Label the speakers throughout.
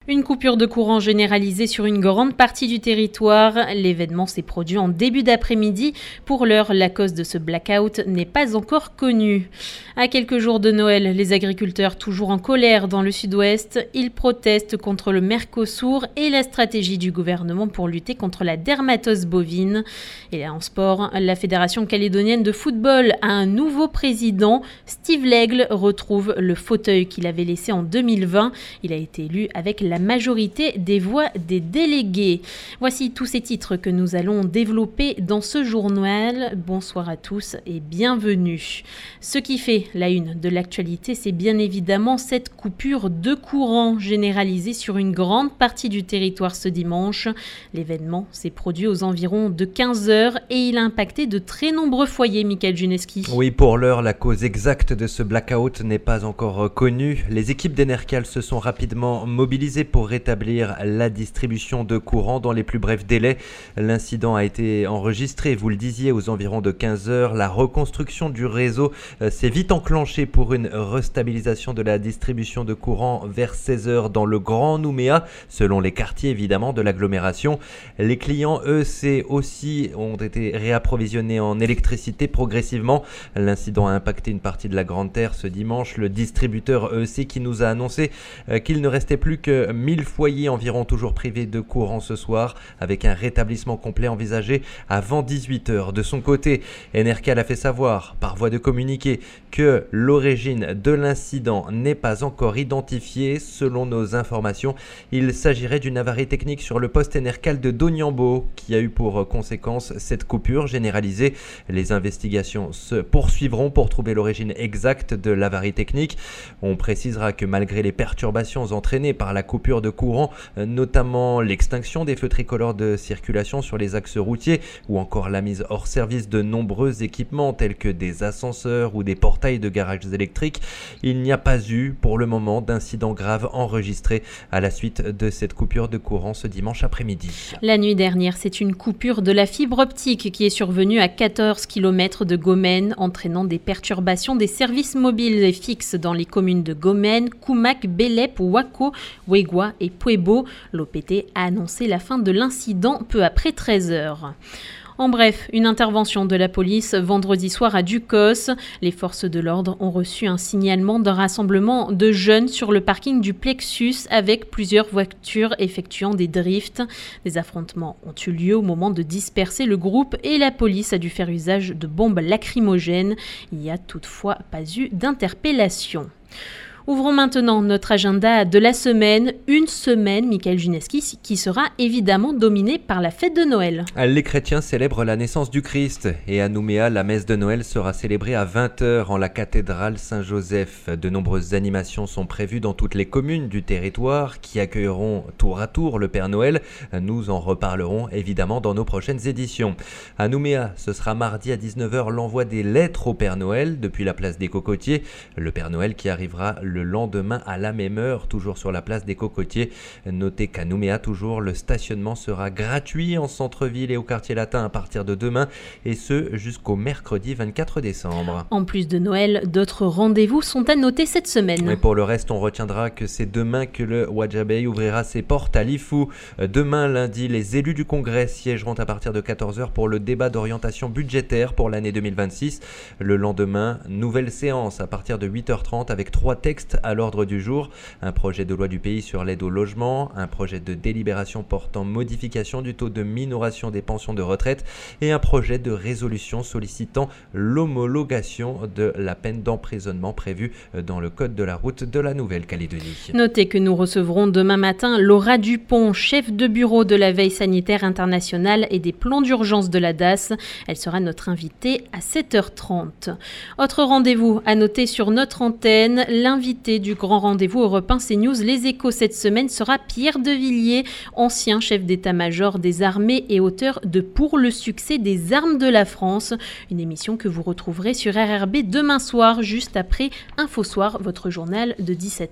Speaker 1: Une coupure de courant généralisée sur une grande partie du territoire. L'événement s'est produit en début d'après-midi. Pour l'heure, la cause de ce blackout n'est pas encore connue. À quelques jours de Noël, les agriculteurs toujours en colère dans le sud-ouest, ils protestent contre le Mercosur et la stratégie du gouvernement pour lutter contre la dermatose bovine. Et en sport, la Fédération calédonienne de football a un nouveau président. Steve L'Aigle retrouve le fauteuil qu'il avait laissé en 2020. Il a été élu avec la majorité des voix des délégués. Voici tous ces titres que nous allons développer dans ce journal. Bonsoir à tous et bienvenue. Ce qui fait la une de l'actualité, c'est bien évidemment cette coupure de courant généralisée sur une grande partie du territoire ce dimanche. L'événement s'est produit aux environs de 15h et il a impacté de très nombreux foyers, Michael Juneski.
Speaker 2: Oui, pour l'heure, la cause exacte de ce blackout n'est pas encore connue. Les équipes d'Enercal se sont rapidement mobilisées pour rétablir la distribution de courant dans les plus brefs délais. L'incident a été enregistré, vous le disiez, aux environs de 15h. La reconstruction du réseau s'est vite enclenchée pour une restabilisation de la distribution de courant vers 16h dans le Grand Nouméa, selon les quartiers évidemment de l'agglomération. Les clients, eux, aussi ont été réapprovisionnés en électricité progressivement. L'incident a impacté une partie de la Grande Terre ce dimanche. Le distributeur EEC qui nous a annoncé qu'il ne restait plus que 1000 foyers environ toujours privés de courant ce soir, avec un rétablissement complet envisagé avant 18h. De son côté, Enercal a fait savoir, par voie de communiqué, que l'origine de l'incident n'est pas encore identifiée. Selon nos informations, il s'agirait d'une avarie technique sur le poste Enercal de Doniambo, qui a eu pour conséquence cette coupure généralisée. Les investigations se poursuivront pour trouver l'origine exacte de l'avarie technique. On précisera que malgré les perturbations entraînées par la coupure de courant, notamment l'extinction des feux tricolores de circulation sur les axes routiers ou encore la mise hors service de nombreux équipements tels que des ascenseurs ou des portails de garages électriques, il n'y a pas eu pour le moment d'incident grave enregistré à la suite de cette coupure de courant ce dimanche après-midi.
Speaker 1: La nuit dernière, c'est une coupure de la fibre optique qui est survenue à 14 km de Gomène, entraînant des perturbations des services mobiles et fixes dans les communes de Gomène, Koumak, Bélep, Wako, Wegwa et Puebo. L'OPT a annoncé la fin de l'incident peu après 13h. En bref, une intervention de la police vendredi soir à Ducos. Les forces de l'ordre ont reçu un signalement d'un rassemblement de jeunes sur le parking du Plexus avec plusieurs voitures effectuant des drifts. Des affrontements ont eu lieu au moment de disperser le groupe et la police a dû faire usage de bombes lacrymogènes. Il n'y a toutefois pas eu d'interpellation. Ouvrons maintenant notre agenda de la semaine. Une semaine, Michael Juneski, qui sera évidemment dominée par la fête de Noël.
Speaker 2: Les chrétiens célèbrent la naissance du Christ et à Nouméa, la messe de Noël sera célébrée à 20h en la cathédrale Saint-Joseph. De nombreuses animations sont prévues dans toutes les communes du territoire qui accueilleront tour à tour le Père Noël. Nous en reparlerons évidemment dans nos prochaines éditions. À Nouméa, ce sera mardi à 19h l'envoi des lettres au Père Noël depuis la place des Cocotiers. Le Père Noël qui arrivera le lendemain à la même heure, toujours sur la place des Cocotiers. Notez qu'à Nouméa, toujours, le stationnement sera gratuit en centre-ville et au quartier latin à partir de demain, et ce jusqu'au mercredi 24 décembre.
Speaker 1: En plus de Noël, d'autres rendez-vous sont à noter cette semaine.
Speaker 2: Mais pour le reste, on retiendra que c'est demain que le Wadjabey ouvrira ses portes à Lifou. Demain, lundi, les élus du Congrès siégeront à partir de 14h pour le débat d'orientation budgétaire pour l'année 2026. Le lendemain, nouvelle séance à partir de 8h30 avec 3 textes à l'ordre du jour. Un projet de loi du pays sur l'aide au logement, un projet de délibération portant modification du taux de minoration des pensions de retraite et un projet de résolution sollicitant l'homologation de la peine d'emprisonnement prévue dans le code de la route de la Nouvelle-Calédonie.
Speaker 1: Notez que nous recevrons demain matin Laura Dupont, chef de bureau de la veille sanitaire internationale et des plans d'urgence de la DAS. Elle sera notre invitée à 7h30. Autre rendez-vous à noter sur notre antenne, l'invité du grand rendez-vous Europe 1 CNews Les Échos cette semaine sera Pierre de Villiers, ancien chef d'état-major des armées et auteur de Pour le succès des armes de la France, une émission que vous retrouverez sur RRB demain soir, juste après Info Soir, votre journal de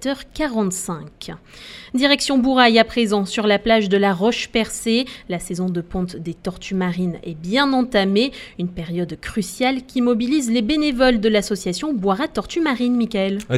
Speaker 1: 17h45. Direction Bourail à présent, sur la plage de la Roche-Percée. La saison de ponte des tortues marines est bien entamée, une période cruciale qui mobilise les bénévoles de l'association Boira Tortues Marines, Michael.
Speaker 2: Depuis le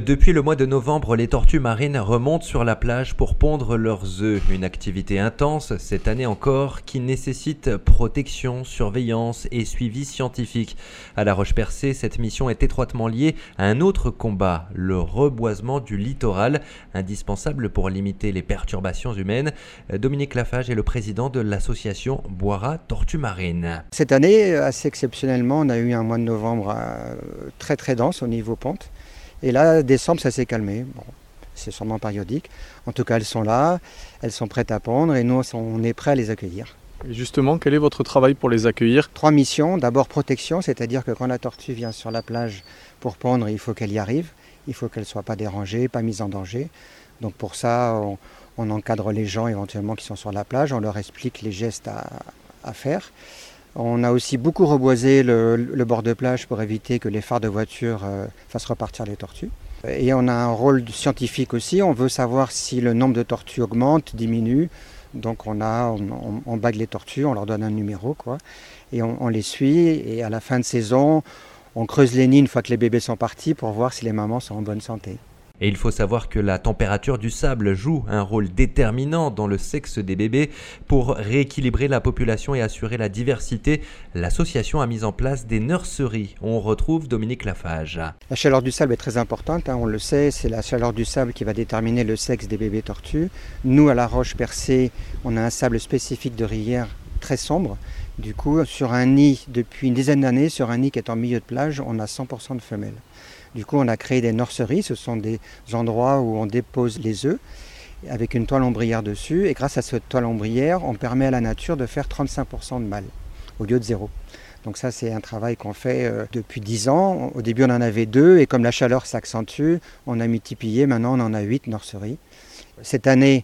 Speaker 2: mois de novembre, les tortues marines remontent sur la plage pour pondre leurs œufs. Une activité intense, cette année encore, qui nécessite protection, surveillance et suivi scientifique. À La Roche-Percée, cette mission est étroitement liée à un autre combat, le reboisement du littoral, indispensable pour limiter les perturbations humaines. Dominique Lafage est le président de l'association Boira Tortues Marines.
Speaker 3: Cette année, assez exceptionnellement, on a eu un mois de novembre très très dense au niveau pente. Et là, décembre, ça s'est calmé. Bon, c'est sûrement périodique. En tout cas, elles sont là, elles sont prêtes à pondre et nous, on est prêts à les accueillir.
Speaker 4: Et justement, quel est votre travail pour les accueillir ?
Speaker 3: 3 missions. D'abord, protection, c'est-à-dire que quand la tortue vient sur la plage pour pondre, il faut qu'elle y arrive. Il faut qu'elle ne soit pas dérangée, pas mise en danger. Donc pour ça, on encadre les gens éventuellement qui sont sur la plage. On leur explique les gestes à faire. On a aussi beaucoup reboisé le bord de plage pour éviter que les phares de voiture fassent repartir les tortues. Et on a un rôle scientifique aussi. On veut savoir si le nombre de tortues augmente, diminue. Donc on bague les tortues, on leur donne un numéro, et on les suit. Et à la fin de saison, on creuse les nids une fois que les bébés sont partis pour voir si les mamans sont en bonne santé.
Speaker 2: Et il faut savoir que la température du sable joue un rôle déterminant dans le sexe des bébés. Pour rééquilibrer la population et assurer la diversité, l'association a mis en place des nurseries. On retrouve Dominique Lafage.
Speaker 3: La chaleur du sable est très importante, on le sait, c'est la chaleur du sable qui va déterminer le sexe des bébés tortues. Nous, à La Roche-Percée, on a un sable spécifique de rivière très sombre. Du coup, sur un nid, depuis une dizaine d'années, sur un nid qui est en milieu de plage, on a 100% de femelles. Du coup, on a créé des nurseries, ce sont des endroits où on dépose les œufs avec une toile ombrière dessus. Et grâce à cette toile ombrière, on permet à la nature de faire 35% de mâles au lieu de 0. Donc ça, c'est un travail qu'on fait depuis 10 ans. Au début, on en avait 2 et comme la chaleur s'accentue, on a multiplié. Maintenant, on en a 8 nurseries. Cette année,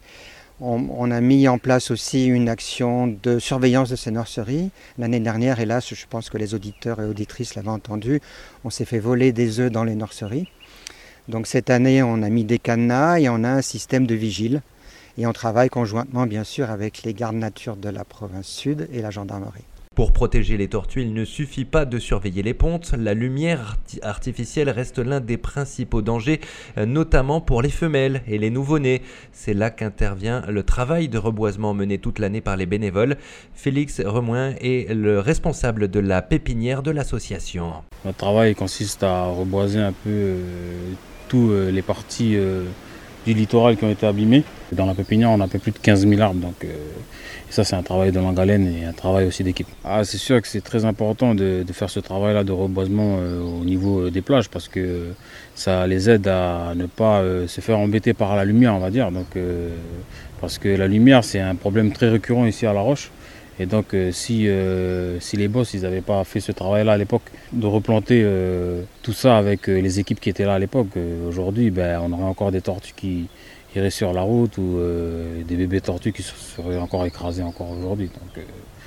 Speaker 3: on a mis en place aussi une action de surveillance de ces nurseries. L'année dernière, hélas, je pense que les auditeurs et auditrices l'avaient entendu, on s'est fait voler des œufs dans les nurseries. Donc cette année, on a mis des cadenas et on a un système de vigile. Et on travaille conjointement, bien sûr, avec les gardes nature de la province sud et la gendarmerie.
Speaker 2: Pour protéger les tortues, il ne suffit pas de surveiller les pontes. La lumière artificielle reste l'un des principaux dangers, notamment pour les femelles et les nouveau-nés. C'est là qu'intervient le travail de reboisement mené toute l'année par les bénévoles. Félix Remoin est le responsable de la pépinière de l'association.
Speaker 5: Notre travail consiste à reboiser un peu toutes les parties du littoral qui ont été abîmées. Dans la pépinière, on a un peu plus de 15 000 arbres. Donc, ça, c'est un travail de longue haleine et un travail aussi d'équipe. C'est sûr que c'est très important de faire ce travail-là de reboisement au niveau des plages parce que ça les aide à ne pas se faire embêter par la lumière, on va dire. Donc, parce que la lumière, c'est un problème très récurrent ici à La Roche. Et donc, si les boss n'avaient pas fait ce travail-là à l'époque, de replanter tout ça avec les équipes qui étaient là à l'époque, aujourd'hui, on aurait encore des tortues qui iraient sur la route ou des bébés tortues qui seraient encore écrasés encore aujourd'hui. Donc,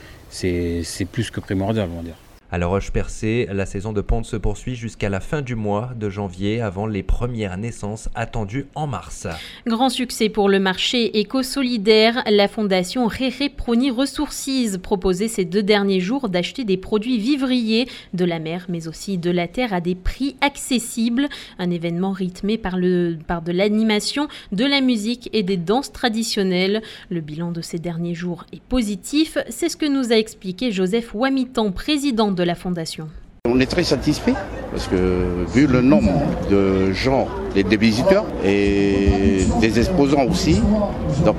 Speaker 5: c'est plus que primordial, on va dire.
Speaker 2: À La Roche-Percée, la saison de ponte se poursuit jusqu'à la fin du mois de janvier avant les premières naissances attendues en mars.
Speaker 1: Grand succès pour le marché éco-solidaire. La fondation Réré Prony Ressources proposait ces 2 derniers jours d'acheter des produits vivriers de la mer mais aussi de la terre à des prix accessibles. Un événement rythmé par de l'animation, de la musique et des danses traditionnelles. Le bilan de ces derniers jours est positif. C'est ce que nous a expliqué Joseph Wamitan, président de la Fondation.
Speaker 6: On est très satisfait parce que vu le nombre de gens, des visiteurs et des exposants aussi, donc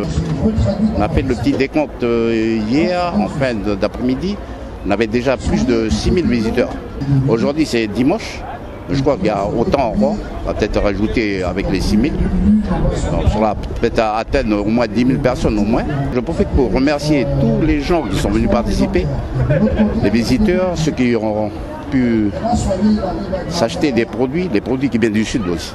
Speaker 6: on a fait le petit décompte hier en fin d'après-midi, on avait déjà plus de 6000 visiteurs. Aujourd'hui c'est dimanche, je crois qu'il y a autant encore, on va peut-être rajouter avec les 6000. Donc, on va peut-être atteindre au moins 10 000 personnes au moins. Je profite pour remercier tous les gens qui sont venus participer, les visiteurs, ceux qui ont pu s'acheter des produits qui viennent du sud aussi.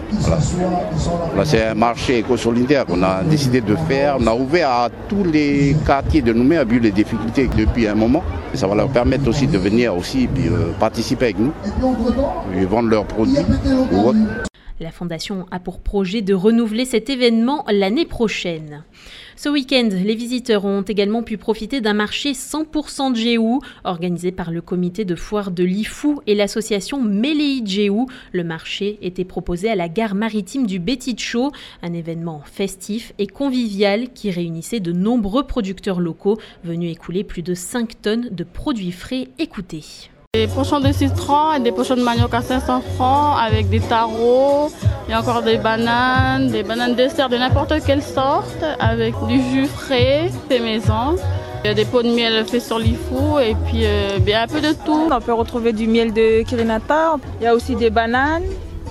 Speaker 6: Voilà, c'est un marché éco-solidaire qu'on a décidé de faire. On a ouvert à tous les quartiers de Nouméa, vu les difficultés depuis un moment. Et ça va leur permettre aussi de venir aussi participer avec nous et vendre leurs produits ou autres.
Speaker 1: La fondation a pour projet de renouveler cet événement l'année prochaine. Ce week-end, les visiteurs ont également pu profiter d'un marché 100% Jéhu, organisé par le comité de foire de Lifou et l'association Méléi Jéhu. Le marché était proposé à la gare maritime du Betitcho, un événement festif et convivial qui réunissait de nombreux producteurs locaux venus écouler plus de 5 tonnes de produits frais. Écoutez.
Speaker 7: Des pochons de citron et des pochons de manioc à 500 francs avec des tarots, il y a encore des bananes dessert de n'importe quelle sorte avec du jus frais fait maison. Il y a des pots de miel faits sur Lifou et puis un peu de tout.
Speaker 8: On peut retrouver du miel de Kirinata, il y a aussi des bananes,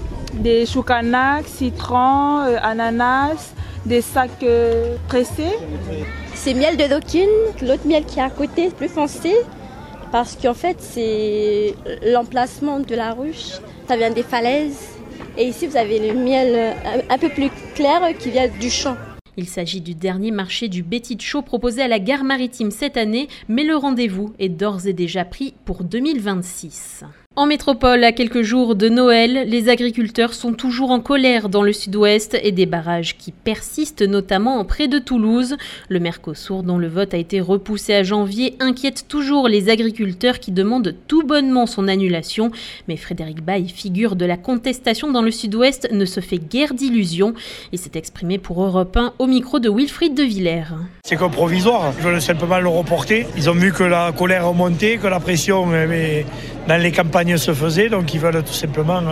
Speaker 8: des choukanak, citron, ananas, des sacs pressés.
Speaker 9: C'est miel de Dokun, l'autre miel qui est à côté, plus foncé. Parce qu'en fait, c'est l'emplacement de la ruche, ça vient des falaises. Et ici, vous avez le miel un peu plus clair qui vient du champ.
Speaker 1: Il s'agit du dernier marché du Betitcho proposé à la gare maritime cette année, mais le rendez-vous est d'ores et déjà pris pour 2026. En métropole, à quelques jours de Noël, les agriculteurs sont toujours en colère dans le sud-ouest et des barrages qui persistent notamment près de Toulouse. Le Mercosur, dont le vote a été repoussé à janvier, inquiète toujours les agriculteurs qui demandent tout bonnement son annulation. Mais Frédéric Baille, figure de la contestation dans le sud-ouest, ne se fait guère d'illusions. Il s'est exprimé pour Europe 1 au micro de Wilfried de Villers.
Speaker 10: C'est que provisoire, ils veulent simplement le reporter. Ils ont vu que la colère remontait, que la pression dans les campagnes se faisait, donc ils veulent tout simplement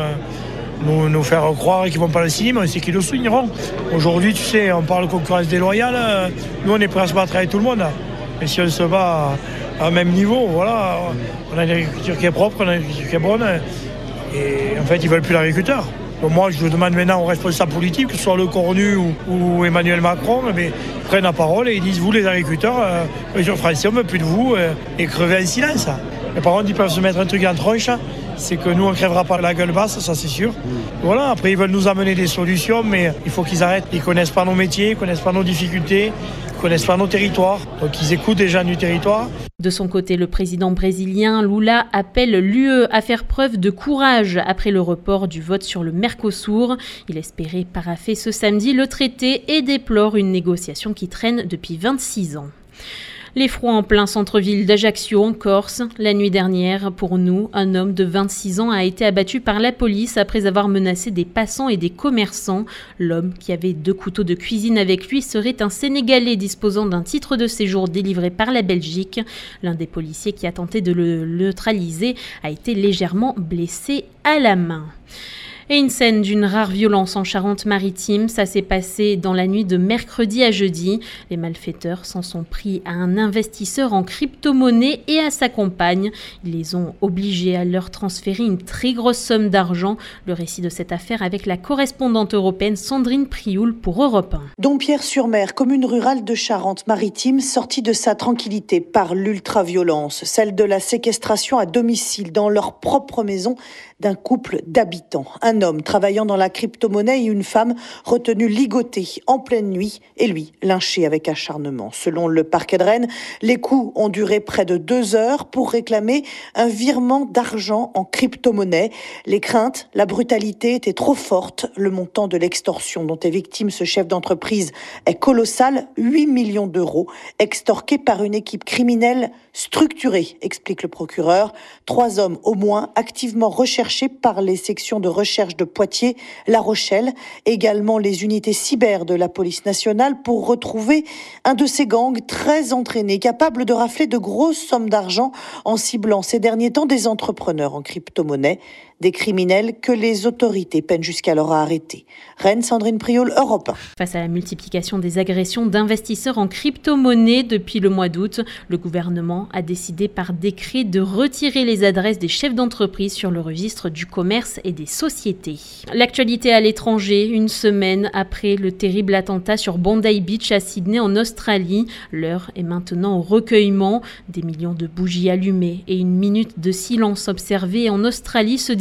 Speaker 10: nous faire croire qu'ils ne vont pas le signer, mais on sait qu'ils le signeront. Aujourd'hui, tu sais, on parle de concurrence déloyale, nous on est prêts à se battre avec tout le monde. Mais si on se bat à même niveau, voilà, on a une agriculture qui est propre, on a une agriculture qui est bonne, et en fait ils ne veulent plus l'agriculteur. Donc moi je demande maintenant aux responsables politiques, que ce soit Le Cornu ou Emmanuel Macron, mais prennent la parole et ils disent vous les agriculteurs, les Français on ne veut plus de vous, et crever en silence. Mais par contre, ils peuvent se mettre un truc en tronche, c'est que nous, on ne crèvera pas la gueule basse, ça c'est sûr. Voilà, après, ils veulent nous amener des solutions, mais il faut qu'ils arrêtent. Ils ne connaissent pas nos métiers, ils ne connaissent pas nos difficultés, ils ne connaissent pas nos territoires. Donc, ils écoutent des gens du territoire.
Speaker 1: De son côté, le président brésilien Lula appelle l'UE à faire preuve de courage après le report du vote sur le Mercosur. Il espérait paraffer ce samedi le traité et déplore une négociation qui traîne depuis 26 ans. L'effroi en plein centre-ville d'Ajaccio, en Corse. La nuit dernière, pour nous, un homme de 26 ans a été abattu par la police après avoir menacé des passants et des commerçants. L'homme, qui avait 2 couteaux de cuisine avec lui, serait un Sénégalais disposant d'un titre de séjour délivré par la Belgique. L'un des policiers qui a tenté de le neutraliser a été légèrement blessé à la main. Et une scène d'une rare violence en Charente-Maritime, ça s'est passé dans la nuit de mercredi à jeudi. Les malfaiteurs s'en sont pris à un investisseur en crypto-monnaie et à sa compagne. Ils les ont obligés à leur transférer une très grosse somme d'argent. Le récit de cette affaire avec la correspondante européenne Sandrine Prioul pour Europe 1.
Speaker 11: Dompierre-sur-Mer, commune rurale de Charente-Maritime, sortie de sa tranquillité par l'ultra-violence, celle de la séquestration à domicile dans leur propre maison d'un couple d'habitants. Un homme travaillant dans la crypto-monnaie et une femme retenue ligotée en pleine nuit et lui lynché avec acharnement. Selon le parquet de Rennes, les coups ont duré près de 2 heures pour réclamer un virement d'argent en crypto-monnaie. Les craintes, la brutalité étaient trop fortes. Le montant de l'extorsion dont est victime ce chef d'entreprise est colossal, 8 millions d'euros, extorqués par une équipe criminelle structurée, explique le procureur. 3 hommes au moins activement recherchés par les sections de recherche de Poitiers, La Rochelle, également les unités cyber de la police nationale pour retrouver un de ces gangs très entraînés, capable de rafler de grosses sommes d'argent en ciblant ces derniers temps des entrepreneurs en crypto-monnaie, des criminels que les autorités peinent jusqu'alors à arrêter. Rennes, Sandrine Prioul, Europe 1.
Speaker 1: Face à la multiplication des agressions d'investisseurs en crypto-monnaie depuis le mois d'août, le gouvernement a décidé par décret de retirer les adresses des chefs d'entreprise sur le registre du commerce et des sociétés. L'actualité à l'étranger, une semaine après le terrible attentat sur Bondi Beach à Sydney en Australie. L'heure est maintenant au recueillement. Des millions de bougies allumées et une minute de silence observée en Australie ce dimanche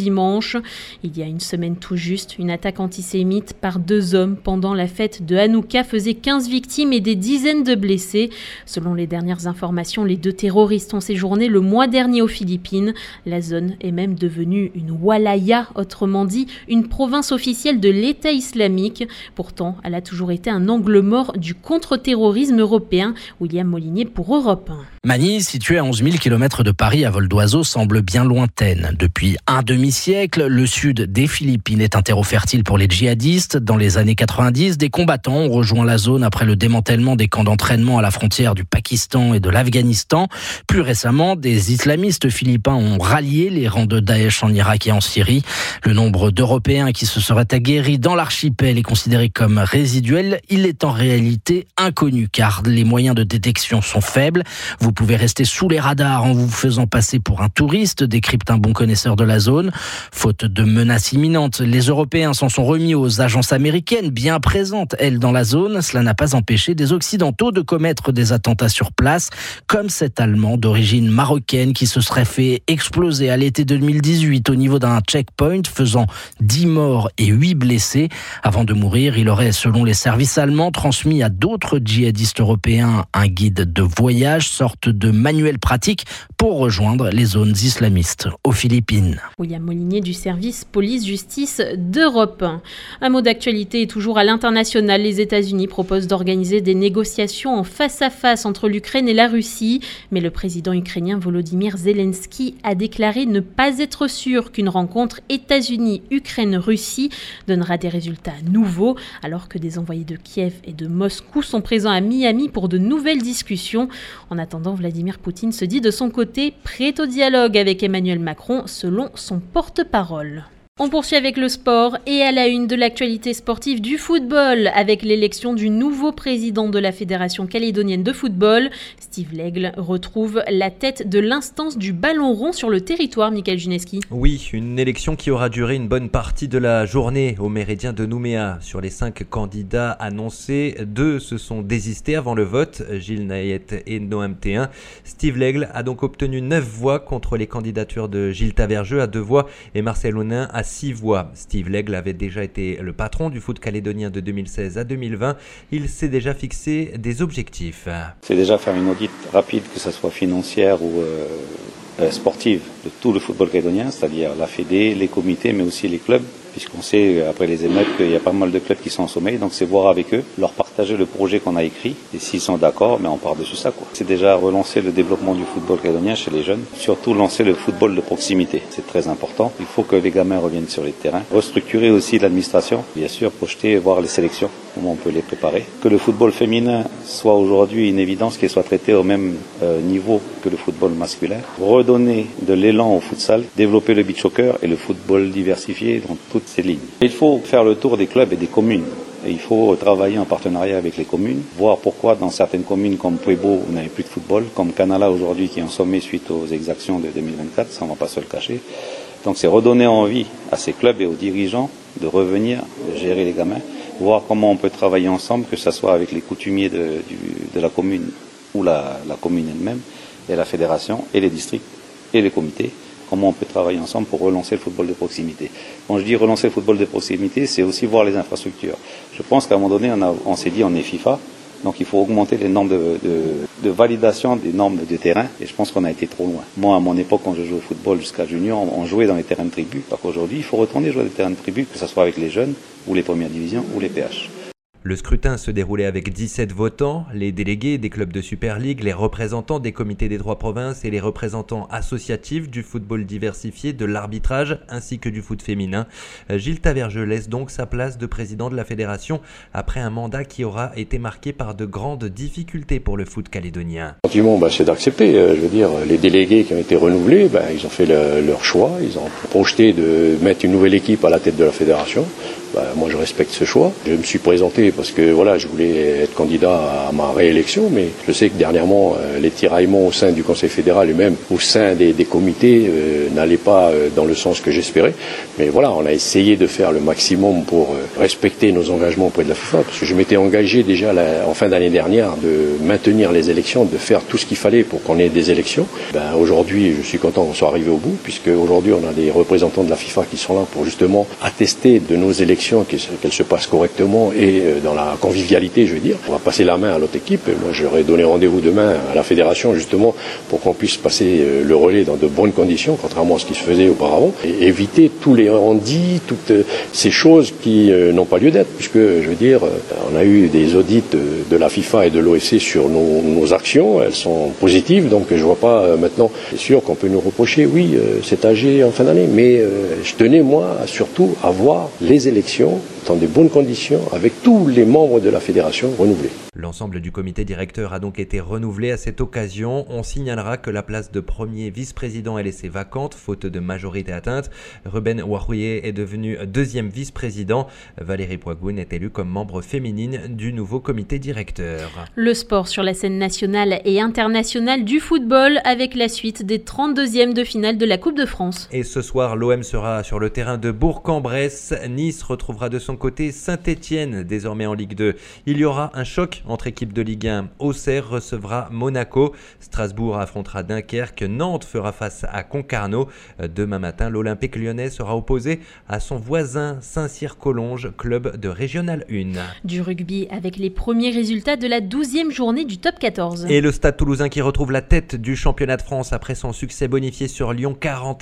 Speaker 1: dimanche. Il y a une semaine tout juste, une attaque antisémite par 2 hommes pendant la fête de Hanouka faisait 15 victimes et des dizaines de blessés. Selon les dernières informations, les 2 terroristes ont séjourné le mois dernier aux Philippines. La zone est même devenue une walaya, autrement dit une province officielle de l'État islamique. Pourtant, elle a toujours été un angle mort du contre-terrorisme européen. William Molinier pour Europe 1.
Speaker 12: Manille, située à 11 000 km de Paris à vol d'oiseau, semble bien lointaine. Depuis un demi-siècle, le sud des Philippines est un terreau fertile pour les djihadistes. Dans les années 90, des combattants ont rejoint la zone après le démantèlement des camps d'entraînement à la frontière du Pakistan et de l'Afghanistan. Plus récemment, des islamistes philippins ont rallié les rangs de Daesh en Irak et en Syrie. Le nombre d'Européens qui se seraient aguerris dans l'archipel est considéré comme résiduel. Il est en réalité inconnu car les moyens de détection sont faibles. Vous pouvez rester sous les radars en vous faisant passer pour un touriste, décrypte un bon connaisseur de la zone. Faute de menaces imminentes, les Européens s'en sont remis aux agences américaines, bien présentes, elles, dans la zone. Cela n'a pas empêché des Occidentaux de commettre des attentats sur place, comme cet Allemand d'origine marocaine qui se serait fait exploser à l'été 2018 au niveau d'un checkpoint, faisant 10 morts et 8 blessés. Avant de mourir, il aurait, selon les services allemands, transmis à d'autres djihadistes européens un guide de voyage, sorte de manuel pratique pour rejoindre les zones islamistes aux Philippines.
Speaker 1: William Molinier du service police-justice d'Europe 1. Un mot d'actualité est toujours à l'international. Les États-Unis proposent d'organiser des négociations en face-à-face entre l'Ukraine et la Russie. Mais le président ukrainien Volodymyr Zelensky a déclaré ne pas être sûr qu'une rencontre États-Unis-Ukraine-Russie donnera des résultats nouveaux, alors que des envoyés de Kiev et de Moscou sont présents à Miami pour de nouvelles discussions. En attendant, Vladimir Poutine se dit de son côté prêt au dialogue avec Emmanuel Macron, selon son porte-parole. On poursuit avec le sport et à la une de l'actualité sportive du football avec l'élection du nouveau président de la Fédération calédonienne de football. Steve L'Aigle retrouve la tête de l'instance du ballon rond sur le territoire, Michael Juneski.
Speaker 2: Oui, une élection qui aura duré une bonne partie de la journée au Méridien de Nouméa. Sur les 5 candidats annoncés, 2 se sont désistés avant le vote, Gilles Nayette et Noam Théin. Steve L'Aigle a donc obtenu 9 voix contre les candidatures de Gilles Tavergeux à 2 voix et Marcel Aunin à 6 voix. Steve L'Aigle avait déjà été le patron du foot calédonien de 2016 à 2020. Il s'est déjà fixé des objectifs.
Speaker 13: C'est déjà faire une audit rapide, que ce soit financière ou sportive, de tout le football calédonien, c'est-à-dire la Fédé, les comités, mais aussi les clubs, puisqu'on sait, après les émeutes, qu'il y a pas mal de clubs qui sont en sommeil, donc c'est voir avec eux, leur partager le projet qu'on a écrit, et s'ils sont d'accord, mais on part dessus ça, quoi. C'est déjà relancer le développement du football calédonien chez les jeunes, surtout lancer le football de proximité, c'est très important. Il faut que les gamins reviennent sur les terrains, restructurer aussi l'administration, bien sûr, projeter, voir les sélections, comment on peut les préparer, que le football féminin soit aujourd'hui une évidence, qu'il soit traité au même niveau que le football masculin, redonner de l'élan au futsal, développer le beach soccer et le football diversifié dans toutes ces lignes. Il faut faire le tour des clubs et des communes. Et il faut travailler en partenariat avec les communes, voir pourquoi dans certaines communes comme Puebo, on n'avait plus de football, comme Canala aujourd'hui qui est en sommet suite aux exactions de 2024, ça on ne va pas se le cacher. Donc c'est redonner envie à ces clubs et aux dirigeants de revenir gérer les gamins, voir comment on peut travailler ensemble, que ce soit avec les coutumiers de la commune ou la commune elle-même, et la fédération, et les districts, et les comités. Comment on peut travailler ensemble pour relancer le football de proximité. Quand je dis relancer le football de proximité, c'est aussi voir les infrastructures. Je pense qu'à un moment donné, on s'est dit on est FIFA, donc il faut augmenter les normes de validation des normes de terrain, et je pense qu'on a été trop loin. Moi, à mon époque, quand je jouais au football jusqu'à junior, on jouait dans les terrains de tribu, alors qu'aujourd'hui, il faut retourner jouer dans les terrains de tribu, que ce soit avec les jeunes, ou les premières divisions, ou les PH.
Speaker 2: Le scrutin se déroulait avec 17 votants, les délégués des clubs de Super League, les représentants des comités des 3 provinces et les représentants associatifs du football diversifié, de l'arbitrage ainsi que du foot féminin. Gilles Tavergeux laisse donc sa place de président de la fédération après un mandat qui aura été marqué par de grandes difficultés pour le foot calédonien.
Speaker 14: Le sentiment, c'est d'accepter. Je veux dire, les délégués qui ont été renouvelés, ils ont fait leur choix. Ils ont projeté de mettre une nouvelle équipe à la tête de la fédération. Moi, je respecte ce choix. Je me suis présenté parce que voilà, je voulais être candidat à ma réélection, mais je sais que dernièrement, les tiraillements au sein du Conseil fédéral et même au sein des comités n'allaient pas dans le sens que j'espérais. Mais voilà, on a essayé de faire le maximum pour respecter nos engagements auprès de la FIFA, parce que je m'étais engagé déjà en fin d'année dernière de maintenir les élections, de faire tout ce qu'il fallait pour qu'on ait des élections. Aujourd'hui, je suis content qu'on soit arrivé au bout, puisque aujourd'hui on a des représentants de la FIFA qui sont là pour justement attester de nos élections, qu'elles se passent correctement et dans la convivialité, je veux dire. On va passer la main à l'autre équipe. Moi, j'aurais donné rendez-vous demain à la fédération justement pour qu'on puisse passer le relais dans de bonnes conditions, contrairement à ce qui se faisait auparavant, et éviter tous les rendis, toutes ces choses qui n'ont pas lieu d'être, puisque je veux dire, on a eu des audits de la FIFA et de l'OFC sur nos actions, elles sont positives, donc je vois pas maintenant. C'est sûr qu'on peut nous reprocher, oui, c'est âgé en fin d'année, mais je tenais moi surtout à voir les élections dans de bonnes conditions avec tous les membres de la fédération renouvelés.
Speaker 2: L'ensemble du comité directeur a donc été renouvelé à cette occasion. On signalera que la place de premier vice-président est laissée vacante, faute de majorité atteinte. Ruben Ouahouye est devenu deuxième vice-président. Valérie Poigoun est élue comme membre féminine du nouveau comité directeur.
Speaker 1: Le sport sur la scène nationale et internationale du football avec la suite des 32e de finale de la Coupe de France.
Speaker 2: Et ce soir, l'OM sera sur le terrain de Bourg-en-Bresse. Nice retrouvera de son côté Saint-Étienne, désormais en Ligue 2. Il y aura un choc entre équipes de Ligue 1. Auxerre recevra Monaco. Strasbourg affrontera Dunkerque. Nantes fera face à Concarneau. Demain matin, l'Olympique lyonnais sera opposé à son voisin Saint-Cyr-Collonges, club de Régional 1.
Speaker 1: Du rugby avec les premiers résultats de la 12e journée du top 14.
Speaker 2: Et le Stade Toulousain qui retrouve la tête du championnat de France après son succès bonifié sur Lyon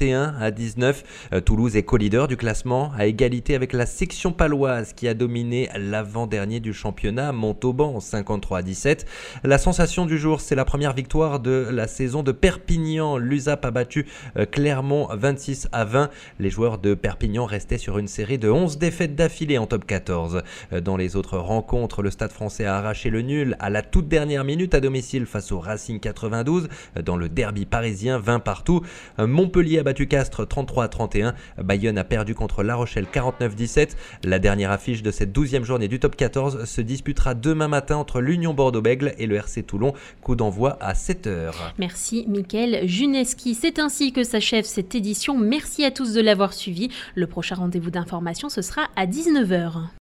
Speaker 2: 41-19. Toulouse est co-leader du classement à égalité avec la section paloise qui a dominé l'avant-dernier du championnat, Montauban 53-17. La sensation du jour, c'est la première victoire de la saison de Perpignan. L'USAP a battu Clermont 26-20. Les joueurs de Perpignan restaient sur une série de 11 défaites d'affilée en top 14. Dans les autres rencontres, le Stade français a arraché le nul à la toute dernière minute à domicile face au Racing 92. Dans le derby parisien, 20 partout. Montpellier a battu Castres 33-31. Bayonne a perdu contre La Rochelle 49-17. La dernière affiche de cette 12e journée du top 14 se disputera demain matin entre l'Union Bordeaux-Bègles et le RC Toulon. Coup d'envoi à 7h.
Speaker 1: Merci Mickaël Juneski. C'est ainsi que s'achève cette édition. Merci à tous de l'avoir suivi. Le prochain rendez-vous d'information, ce sera à 19h.